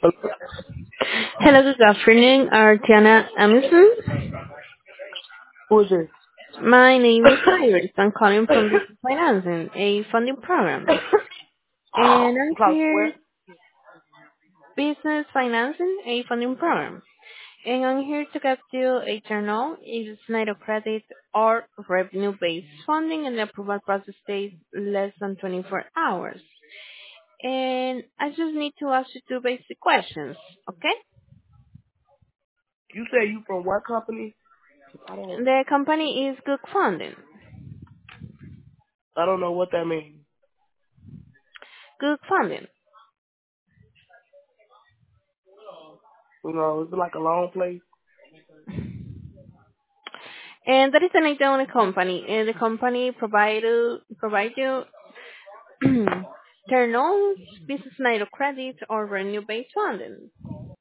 Hello, good afternoon, Artiana Amundsen. Who is this? My name is Iris. I'm calling from Business Financing, a funding program. And I'm Cloud here, Square? Business Financing, a funding program. And I'm here to get you a journal if it's not a credit or revenue-based funding and the approval process takes less than 24 hours. And I just need to ask you two basic questions, okay? You say you from what company? I don't The company is Good Funding. I don't know what that means. Good Funding. Is it like a long place? And that is an Italian company. And the company provide you turn loans, business line of credit, or revenue-based funding.